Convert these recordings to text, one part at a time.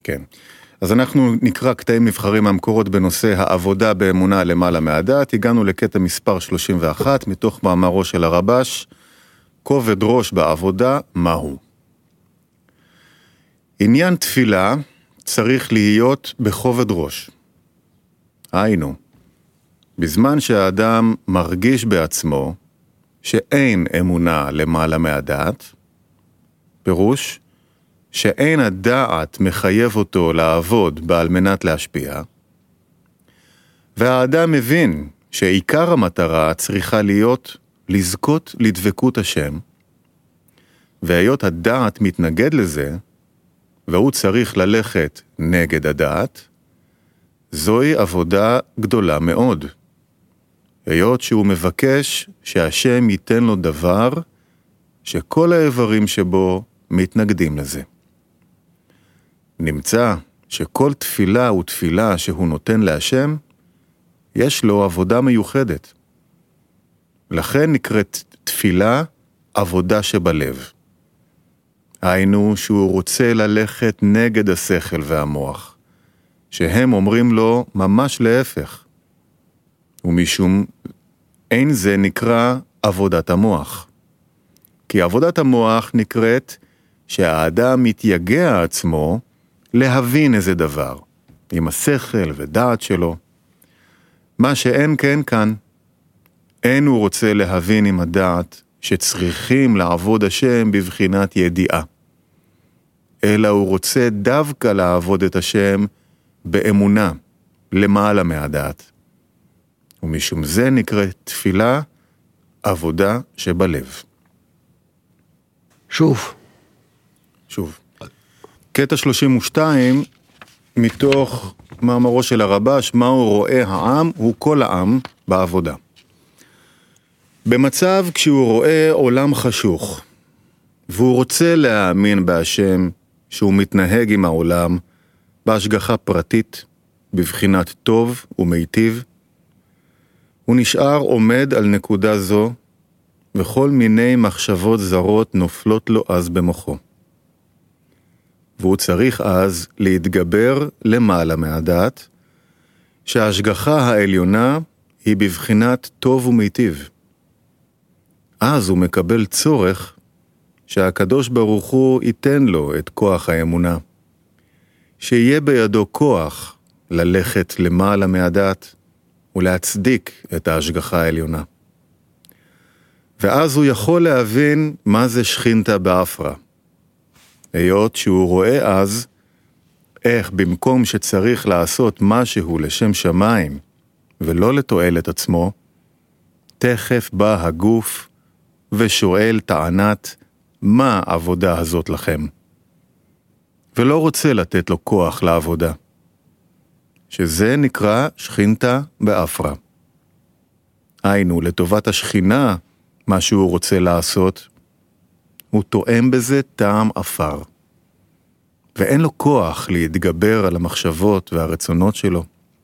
כן. אז אנחנו נקרא קטעים מבחרים מהמקורות בנושא העבודה באמונה למעלה מהדעת. הגענו לקטע מספר 31 מתוך מאמרו של הרבש, כובד ראש בעבודה, מהו? עניין תפילה צריך להיות בכובד ראש. היינו, בזמן שהאדם מרגיש בעצמו שאין אמונה למעלה מהדעת, פירוש שאין הדעת מחייב אותו לעבוד בעל מנת להשפיע, והאדם מבין שעיקר המטרה צריכה להיות לזכות לדבקות השם, והיות הדעת מתנגד לזה, והוא צריך ללכת נגד הדעת, זוהי עבודה גדולה מאוד. היות שהוא מבקש שהשם ייתן לו דבר שכל האיברים שבו מתנגדים לזה. נמצא שכל תפילה ותפילה שהוא נותן להשם, יש לו עבודה מיוחדת. לכן נקראת תפילה עבודה שבלב. היינו שהוא רוצה ללכת נגד השכל והמוח, שהם אומרים לו ממש להפך. ומשום אין זה נקרא עבודת המוח. כי עבודת המוח נקראת שהאדם מתייגע עצמו להבין איזה דבר, עם השכל ודעת שלו. מה שאין כן כאן, אין הוא רוצה להבין עם הדעת שצריכים לעבוד השם בבחינת ידיעה. אלא הוא רוצה דווקא לעבוד את השם באמונה, למעלה מהדעת. ומשום זה נקראת תפילה, עבודה שבלב. שוב. קטע 32, מתוך מאמרו של הרבש, מהו רואה העם, הוא כל העם בעבודה. במצב כשהוא רואה עולם חשוך, והוא רוצה להאמין בהשם שהוא מתנהג עם העולם בהשגחה פרטית, בבחינת טוב ומיטיב, הוא נשאר עומד על נקודה זו, וכל מיני מחשבות זרות נופלות לו אז במוחו. והוא צריך אז להתגבר למעלה מהדעת, שההשגחה העליונה היא בבחינת טוב ומיטיב. אז הוא מקבל צורך שהקדוש ברוך הוא ייתן לו את כוח האמונה, שיהיה בידו כוח ללכת למעלה מהדעת ולהצדיק את ההשגחה העליונה. ואז הוא יכול להבין מה זה שכינתה באפרה. היות שהוא רואה אז איך במקום שצריך לעשות משהו לשם שמיים ולא לתועלת עצמו, תכף בא הגוף ושואל טענת מה העבודה הזאת לכם. ולא רוצה לתת לו כוח לעבודה. שזה נקרא שכינתה באפרה. היינו, לטובת השכינה, מה שהוא רוצה לעשות, הוא תואם בזה טעם אפר. ואין לו כוח להתגבר על המחשבות והרצונות שלו.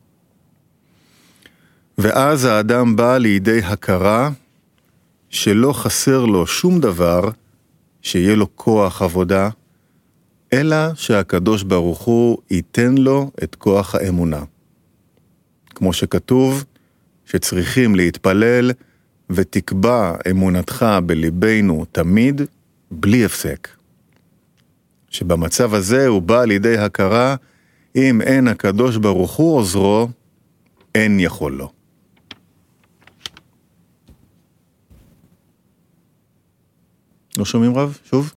ואז האדם בא לידי הכרה שלא חסר לו שום דבר שיהיה לו כוח עבודה, אלא שהקדוש ברוך הוא ייתן לו את כוח האמונה. כמו שכתוב שצריכים להתפלל ותקבע אמונתך בליבנו תמיד בלי הפסק. שבמצב הזה הוא בא לידי הכרה, אם אין הקדוש ברוך הוא עוזרו, אין יכול לו. לא שומעים רב? שוב?